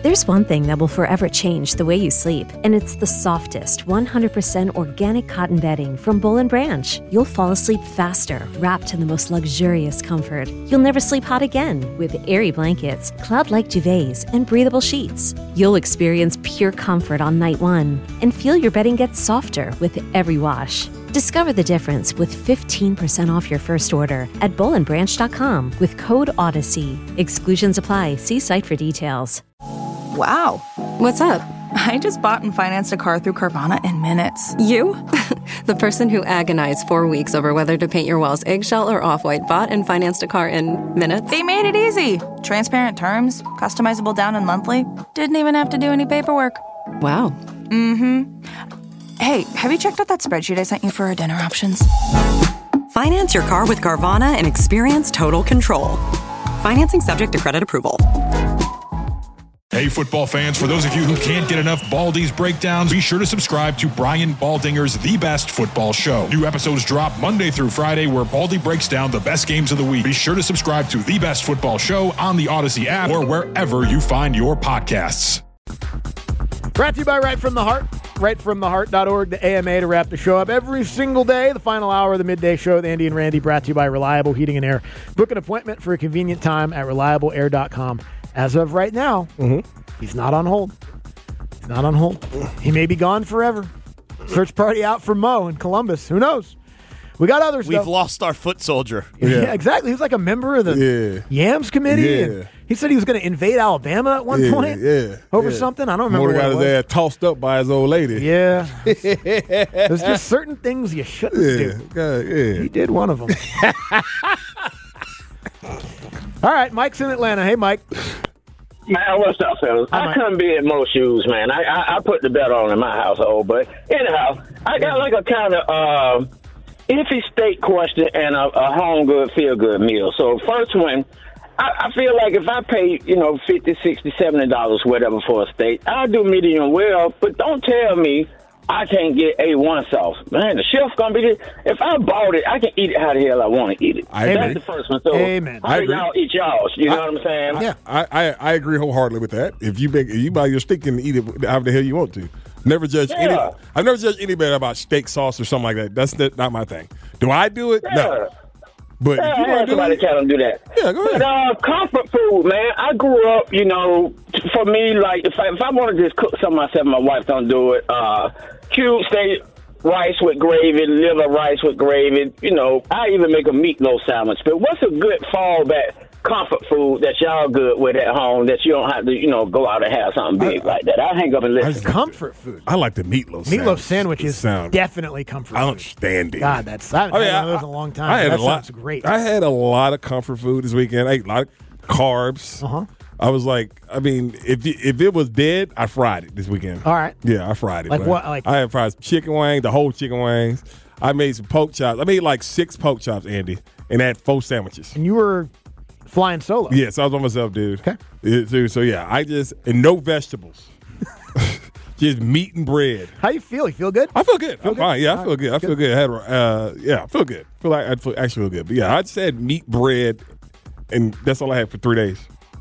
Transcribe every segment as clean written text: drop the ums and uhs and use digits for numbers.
There's one thing that will forever change the way you sleep, and it's the softest, 100% organic cotton bedding from Boll & Branch. You'll fall asleep faster, wrapped in the most luxurious comfort. You'll never sleep hot again with airy blankets, cloud-like duvets, and breathable sheets. You'll experience pure comfort on night one and feel your bedding get softer with every wash. Discover the difference with 15% off your first order at bollandbranch.com with code Odyssey. Exclusions apply. See site for details. Wow. What's up? I just bought and financed a car through Carvana in minutes. You? The person who agonized 4 weeks over whether to paint your walls eggshell or off-white bought and financed a car in minutes? They made it easy. Transparent terms, customizable down and monthly. Didn't even have to do any paperwork. Wow. Mm-hmm. Hey, have you checked out that spreadsheet I sent you for our dinner options? Finance your car with Carvana and experience total control. Financing subject to credit approval. Hey, football fans, for those of you who can't get enough Baldy's breakdowns, be sure to subscribe to Brian Baldinger's The Best Football Show. New episodes drop Monday through Friday, where Baldy breaks down the best games of the week. Be sure to subscribe to The Best Football Show on the Odyssey app or wherever you find your podcasts. Brought to you by Right From the Heart. RightFromTheHeart.org, the AMA, to wrap the show up every single day. The final hour of the midday show with Andy and Randy, brought to you by Reliable Heating and Air. Book an appointment for a convenient time at ReliableAir.com. As of right now, he's not on hold. He's not on hold. He may be gone forever. Search party out for Mo in Columbus. Who knows? We got others, We've though. lost our foot soldier. Yeah, exactly. He was like a member of the Yams committee. Yeah. And he said he was going to invade Alabama at one point over something. I don't remember what got it his was. ass tossed up by his old lady. Yeah. There's just certain things you shouldn't do. God, yeah. He did one of them. All right, Mike's in Atlanta. Hey, Mike. Man, what's up, fellas? I couldn't be in most shoes, man. I put the bet on in my household, but anyhow, I got like a kind of iffy steak question and a home good, feel good meal. So first one, I feel like if I pay, $50, $60, $70, whatever for a steak, I'll do medium well, but don't tell me I can't get A1 sauce. Man, the chef's going to be there. If I bought it, I can eat it how the hell I want to eat it. That's the first one. So how do y'all eat y'all's? You know what I'm saying? Yeah, I agree wholeheartedly with that. If you buy your steak and eat it however the hell you want to. Never judge any. I've never judged anybody about steak sauce or something like that. That's not my thing. Do I do it? No. But if you want to somebody tell them do that. Yeah, go ahead. But comfort food, man. I grew up, for me, like if I want to just cook something myself, my wife don't do it. Cube steak, rice with gravy, liver rice with gravy. I even make a meatloaf sandwich. But what's a good fallback comfort food that y'all good with at home that you don't have to, go out and have something big like that? I'll hang up and listen. Comfort food. I like the meatloaf sandwich. Meatloaf sandwich is definitely comfort food. I don't stand it. God, I haven't had those in a long time. That sounds great. I had a lot of comfort food this weekend. I ate a lot of carbs. I was like, if it was dead, I fried it this weekend. All right. Yeah, I fried it. Like what? Like I had fried chicken wings, the whole chicken wings. I made some pork chops. I made like 6 pork chops, Andy, and had 4 sandwiches. And you were flying solo. Yes, I was by myself, dude. Okay. So yeah, and no vegetables. Just meat and bread. How you feel? You feel good? I feel good. I'm fine. Yeah, I feel good. I feel good. I feel good. I feel like I actually feel good. But yeah, I just had meat, bread, and that's all I had for 3 days.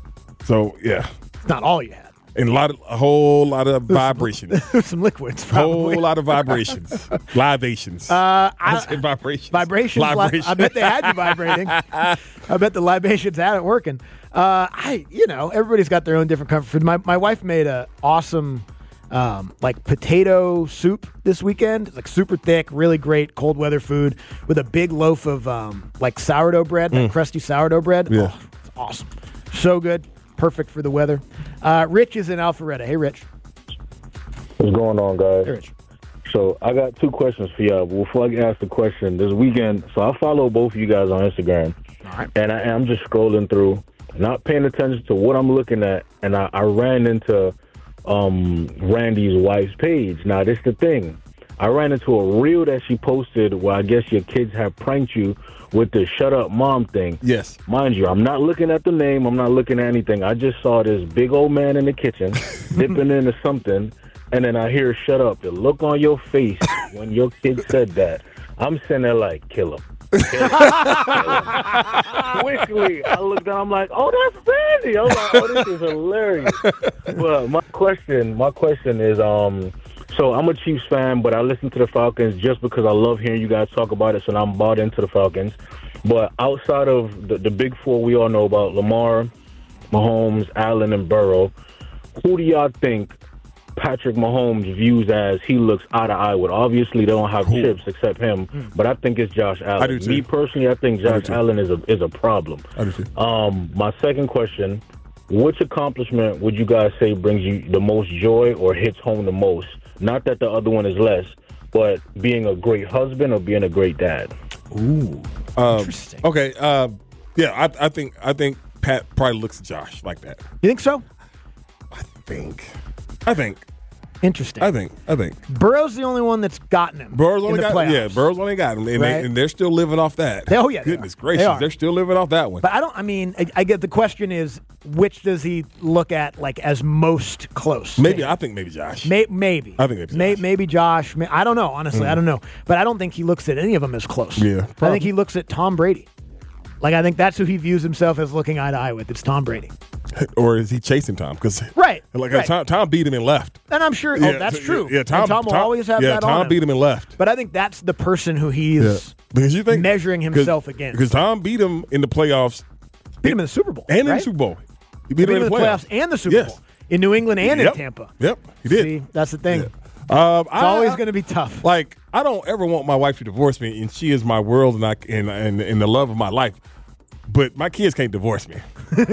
So yeah, it's not all you had. And a whole lot of vibrations. Some liquids, probably. Whole lot of vibrations. Libations. I said vibrations. Vibrations. I bet they had you vibrating. I bet the libations had it working. Everybody's got their own different comfort food. My wife made a awesome potato soup this weekend. It's like super thick, really great cold weather food with a big loaf of sourdough bread, that crusty sourdough bread. Yeah. Oh, it's awesome. So good. Perfect for the weather. Rich is in Alpharetta. Hey, Rich. What's going on, guys? Hey, Rich. So I got 2 questions for y'all. Before I ask the question, this weekend, so I follow both of you guys on Instagram. All right. And I'm just scrolling through, not paying attention to what I'm looking at, and I ran into Randy's wife's page. Now, this is the thing. I ran into a reel that she posted where I guess your kids have pranked you with the shut up mom thing. Yes. Mind you, I'm not looking at the name. I'm not looking at anything. I just saw this big old man in the kitchen dipping into something, and then I hear shut up. The look on your face when your kid said that, I'm sitting there like, kill him. Quickly, I looked down. I'm like, oh, that's Randy. I was like, oh, this is hilarious. Well, my question is, so I'm a Chiefs fan, but I listen to the Falcons just because I love hearing you guys talk about it, so I'm bought into the Falcons. But outside of the big four we all know about, Lamar, Mahomes, Allen, and Burrow, who do y'all think Patrick Mahomes views as he looks eye to eye with? Obviously, they don't have chips except him, but I think it's Josh Allen. I do too. Me personally, I think Josh Allen is a problem. I do too. My second question, which accomplishment would you guys say brings you the most joy or hits home the most? Not that the other one is less, but being a great husband or being a great dad. Ooh, interesting. Okay, yeah, I think Pat probably looks at Josh like that. You think so? I think. Interesting. I think. Burrow's the only one that's gotten him. Burrow's only in the got playoffs. Yeah, Burrow's only got him, and, Right. they're still living off that. Oh, yeah, they Goodness are. gracious, They are. they're still living off that one. But I get the question is, which does he look at like as most close? I think maybe Josh. Maybe. I think maybe Josh. I don't know, honestly. I don't know. But I don't think he looks at any of them as close. Yeah, I think he looks at Tom Brady. Like, I think that's who he views himself as looking eye to eye with. It's Tom Brady. Or is he chasing Tom? Because Right. Tom beat him and left. And I'm sure that's true. Yeah, Tom will always have that on Tom him. beat him and left. But I think that's the person who he's Because you think measuring himself against. Because Tom beat him in the playoffs. Beat him in the Super Bowl. And in right? the Super Bowl. He beat him in the playoffs and the Super Bowl. In New England and in Tampa. Yep, he did. See, that's the thing. Yeah. It's always going to be tough. Like, I don't ever want my wife to divorce me, and she is my world and the love of my life. But my kids can't divorce me. What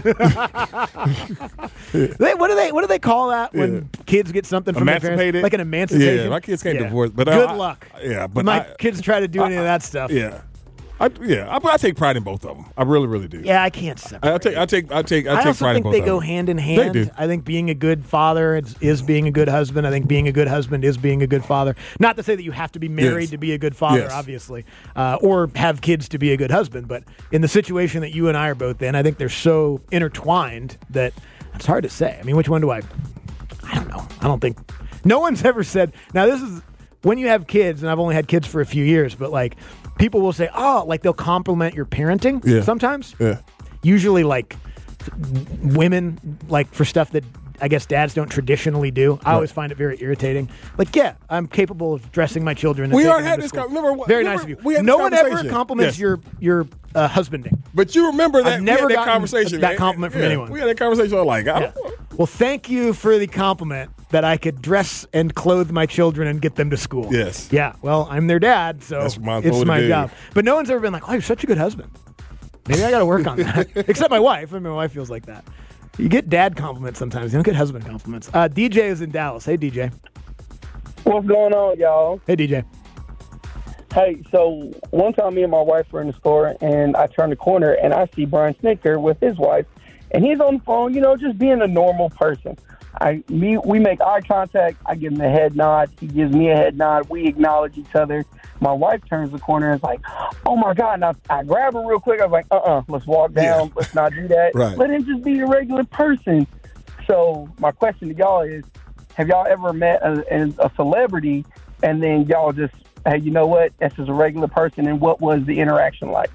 do they call that when kids get something from their parents? Like an emancipation? Yeah, my kids can't divorce. But good luck. Yeah, but my kids try to do any of that stuff. Yeah. I take pride in both of them. I really, really do. Yeah, I can't separate. I take I pride in also both think of they them. go hand in hand. They do. I think being a good father is being a good husband. I think being a good husband is being a good father. Not to say that you have to be married to be a good father, obviously, or have kids to be a good husband. But in the situation that you and I are both in, I think they're so intertwined that it's hard to say. I mean, which one do I don't know. I don't think no one's ever said. Now, this is when you have kids, and I've only had kids for a few years, but like people will say, like they'll compliment your parenting sometimes. Yeah. Usually like women, like for stuff that I guess dads don't traditionally do. I always find it very irritating. Like, I'm capable of dressing my children. And We taking already them had to this school. Very nice of you. No one ever compliments your husbanding. But you remember that I've never we had that gotten conversation. that compliment from anyone. We had that conversation. Like, Well, thank you for the compliment that I could dress and clothe my children and get them to school. Yes. Yeah. Well, I'm their dad, so it's my job. But no one's ever been like, "Oh, you're such a good husband." Maybe I got to work on that. Except my wife. I mean, my wife feels like that. You get dad compliments sometimes. You don't get husband compliments. DJ is in Dallas. Hey, DJ. What's going on, y'all? Hey, DJ. Hey, so one time me and my wife were in the store, and I turn the corner, and I see Brian Snicker with his wife, and he's on the phone, just being a normal person. We make eye contact. I give him a head nod. He gives me a head nod. We acknowledge each other. My wife turns the corner and is like, oh, my God. And I grab her real quick. I was like, let's walk down. Let's not do that. Right. Let him just be a regular person. So my question to y'all is, have y'all ever met a celebrity and then y'all just, hey, you know what? This is a regular person, and what was the interaction like?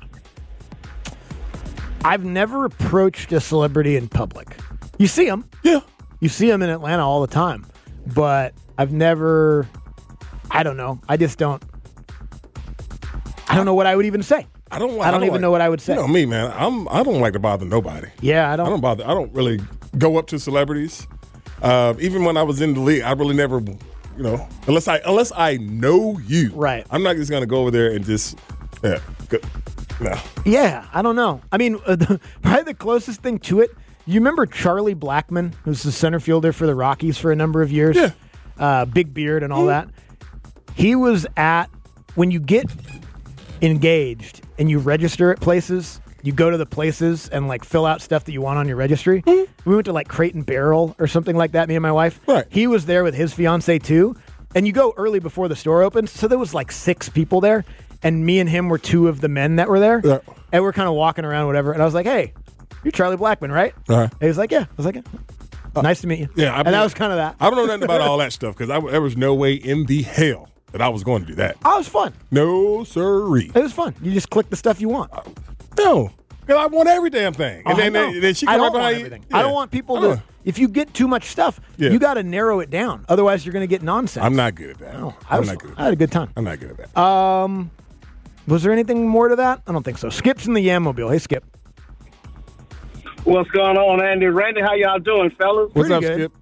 I've never approached a celebrity in public. You see them. Yeah. You see them in Atlanta all the time. But I've never, I don't know. I just don't. I don't know what I would even say. I don't even know what I would say. You know me, man. I don't like to bother nobody. Yeah, I don't bother. I don't really go up to celebrities. Even when I was in the league, I really never, unless I know you. Right. I'm not just gonna go over there and just no. Yeah, I don't know. I mean, probably the closest thing to it. You remember Charlie Blackmon, who's the center fielder for the Rockies for a number of years? Yeah. Big beard and all that. He was when you get engaged and you register at places, you go to the places and like fill out stuff that you want on your registry. We went to like Crate and Barrel or something like that, me and my wife. Right. He was there with his fiance too. And you go early before the store opens. So there was like 6 people there. And me and him were 2 of the men that were there. Yeah. And we're kind of walking around, whatever. And I was like, hey, you're Charlie Blackmon, right? Uh-huh. And he was like, yeah. I was like, nice to meet you. Yeah. And that was kind of that. I don't know nothing about all that stuff because there was no way in the hell that I was going to do that. Oh, it was fun. No, sirree. It was fun. You just click the stuff you want. No, because I want every damn thing. And then she I come don't right want behind you. everything. Yeah. I don't want people to. If you get too much stuff, you got to narrow it down. Otherwise, you're going to get nonsense. I'm not good at that. No, I'm not good at that. I had a good time. I'm not good at that. Was there anything more to that? I don't think so. Skip's in the Yammobile. Hey, Skip. What's going on, Andy? Randy, how y'all doing, fellas? What's up, Skip?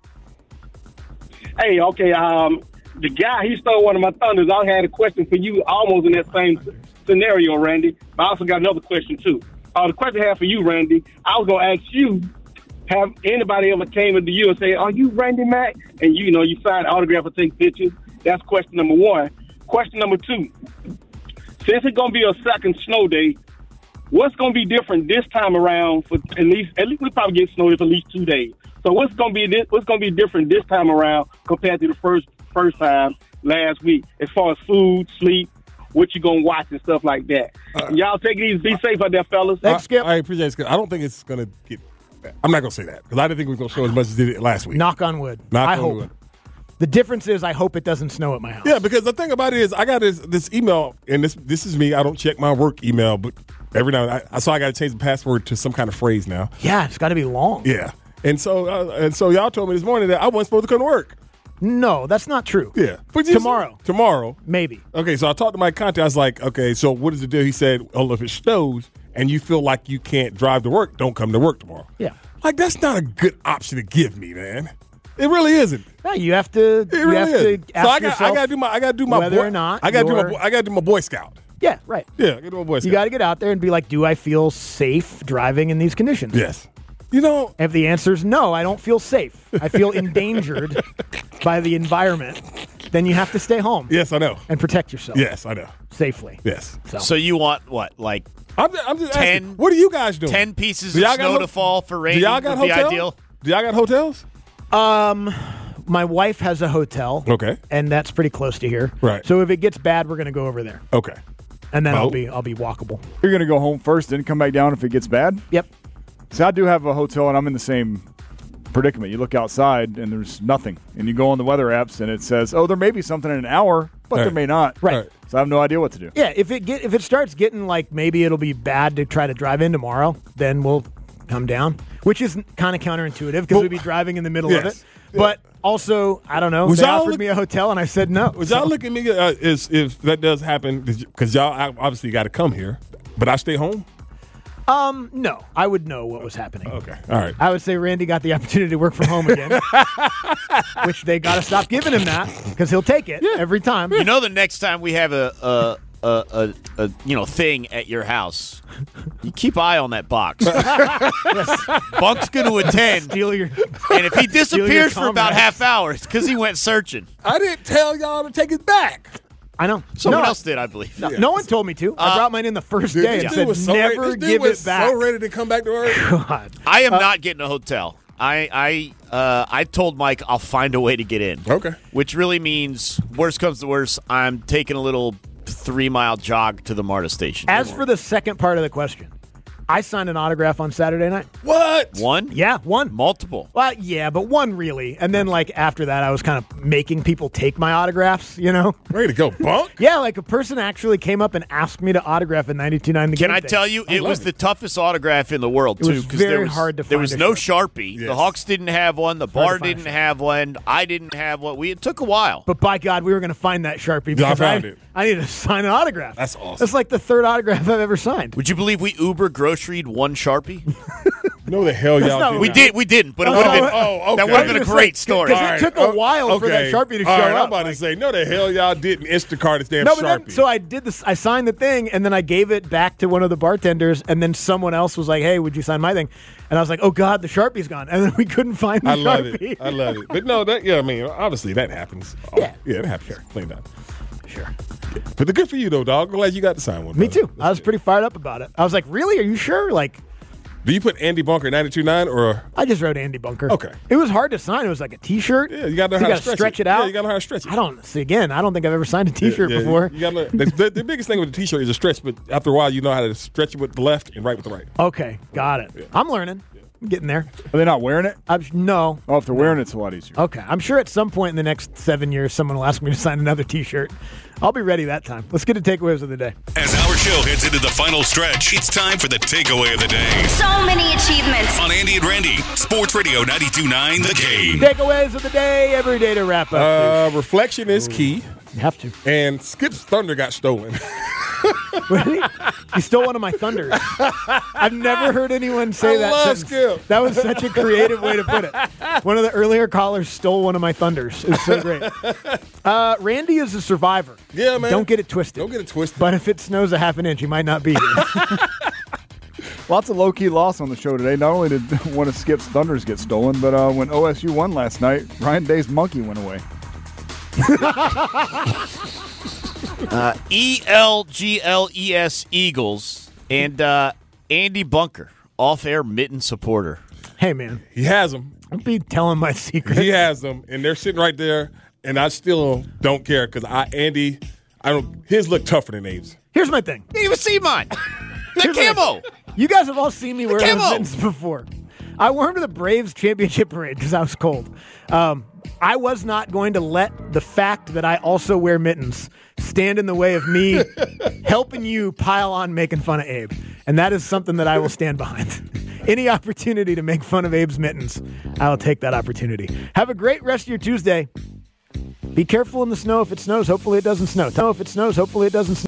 Hey, okay, the guy, he stole one of my thunders. I had a question for you almost in that same scenario, Randy. But I also got another question, too. The question I have for you, Randy, I was going to ask you, have anybody ever came into you and say, are you Randy Mack? And, you sign autograph or take pictures. That's question number one. Question number two, since it's going to be a second snow day, what's going to be different this time around? For at least we probably get snow for at least 2 days. So what's going to be different this time around compared to the first time last week as far as food, sleep, what you gonna watch and stuff like that? Y'all take it easy, be safe out there, fellas. Thanks, Skip. I appreciate it, Skip. I don't think it's gonna get. I'm not gonna say that because I didn't think it was gonna snow as much as it did last week. Knock on wood. I hope. Wood. The difference is I hope it doesn't snow at my house. Yeah, because the thing about it is I got this email, and this is me. I don't check my work email, but every now and then I got to change the password to some kind of phrase now. Yeah, it's got to be long. Yeah, and so y'all told me this morning that I wasn't supposed to come to work. No, that's not true. Yeah, but tomorrow, maybe. Okay, so I talked to my contact. I was like, okay, so what is the deal? He said, oh, if it snows and you feel like you can't drive to work, don't come to work tomorrow. Yeah, like that's not a good option to give me, man. It really isn't. No, you have to. It really is. Ask so I yourself got to do my whether or not I got to do my Boy Scout. Yeah, right. Yeah, I got to do my Boy Scout. You got to get out there and be like, do I feel safe driving in these conditions? Yes. If the answer is no, I don't feel safe. I feel endangered by the environment. Then you have to stay home. Yes, I know. And protect yourself. Yes, I know. Safely. Yes. So you want what? Like I'm just 10. Asking, what are you guys doing? 10 pieces of snow to fall for rain. Do y'all got hotels? Ideal? Do y'all got hotels? My wife has a hotel. Okay. And that's pretty close to here. Right. So if it gets bad, we're going to go over there. Okay. And then I'll be walkable. You're going to go home first, then come back down if it gets bad? Yep. So I do have a hotel, and I'm in the same predicament. You look outside, and there's nothing. And you go on the weather apps, and it says, oh, there may be something in an hour, but there may not. Right. So I have no idea what to do. Yeah, if it starts getting like maybe it'll be bad to try to drive in tomorrow, then we'll come down, which is kind of counterintuitive because we'd be driving in the middle of it. But also, I don't know. They offered me a hotel, and I said no. Would y'all look at me if that does happen, because y'all obviously got to come here, but I stay home? No, I would know what was happening. Okay, all right. I would say Randy got the opportunity to work from home again, which they got to stop giving him that because he'll take it every time. You know, the next time we have a thing at your house, you keep eye on that box. Bunk's going to attend. And if he disappears for about half hour, it's because he went searching. I didn't tell y'all to take it back. I know. Someone else did, I believe. No one told me to. I brought mine in the first day and said never give it back. So ready to come back to work. God. I am not getting a hotel. I told Mike I'll find a way to get in. Okay. Which really means, worst comes to worst, I'm taking a little 3-mile jog to the MARTA station. As for the second part of the question, I signed an autograph on Saturday night. What? One? Yeah, one. Multiple. Well, yeah, but one really. And then, like, after that, I was kind of making people take my autographs, you know? Ready to go, Bunk? Yeah, like a person actually came up and asked me to autograph in 92.9 The Game. Can I tell you, it was the toughest autograph in the world, too. It was very hard to find. There was no Sharpie. Yes. The Hawks didn't have one. The bar didn't have one. I didn't have one. It took a while. But by God, we were going to find that Sharpie because I needed to sign an autograph. That's awesome. That's like the third autograph I've ever signed. Would you believe we Uber groceryed one Sharpie? No, the hell y'all did. We didn't, but it would have been. Okay. That would have been a great story. Because it took a while for that Sharpie to show up. I'm about to say, no, the hell y'all didn't Instacart this damn No, Sharpie. but then, so I did this. I signed the thing, and then I gave it back to one of the bartenders, and then someone else was like, "Hey, would you sign my thing?" And I was like, "Oh God, the Sharpie's gone," and then we couldn't find the Sharpie. I love it. But no, obviously that happens. Yeah, it happens. Sure, clean up. Sure. But the good for you though, dog. Glad you got to sign one. Me too. I was pretty fired up about it. I was like, "Really? Are you sure?" Like. Do you put Andy Bunker 92.9 or? I just wrote Andy Bunker. Okay. It was hard to sign. It was like a T-shirt. Yeah, you got to know how to stretch it out. Yeah, you got to know how to stretch it. I don't think I've ever signed a T-shirt before. You got the biggest thing with the T-shirt is a stretch, but after a while, you know how to stretch it with the left and right with the right. Okay, got it. Yeah. I'm learning. getting there. Are they not wearing it? No. Oh, if they're wearing it, it's a lot easier. Okay. I'm sure at some point in the next 7 years, someone will ask me to sign another T-shirt. I'll be ready that time. Let's get to takeaways of the day. As our show heads into the final stretch, it's time for the takeaway of the day. So many achievements. On Andy and Randy, Sports Radio 92.9 The Game. Takeaways of the day, every day to wrap up. Reflection is key. You have to. And Skip's thunder got stolen. Really? He stole one of my thunders. I've never heard anyone say that. Love sentence. Skip. That was such a creative way to put it. One of the earlier callers stole one of my thunders. It was so great. Randy is a survivor. Yeah, man. Don't get it twisted. Don't get it twisted. But if it snows a half an inch, he might not be here. Lots of low-key loss on the show today. Not only did one of Skip's thunders get stolen, but when OSU won last night, Ryan Day's monkey went away. ELGLES Eagles and Andy Bunker, off-air mitten supporter. Hey, man. He has them. Don't be telling my secrets. He has them, and they're sitting right there, and I still don't care because his look tougher than Abe's. Here's my thing. You didn't even see mine. The camo. You guys have all seen me wear those camo. mittens before. I wore them to the Braves championship parade because I was cold. I was not going to let the fact that I also wear mittens stand in the way of me helping you pile on making fun of Abe. And that is something that I will stand behind. Any opportunity to make fun of Abe's mittens, I will take that opportunity. Have a great rest of your Tuesday. Be careful in the snow if it snows. Hopefully it doesn't snow. If it snows, hopefully it doesn't snow.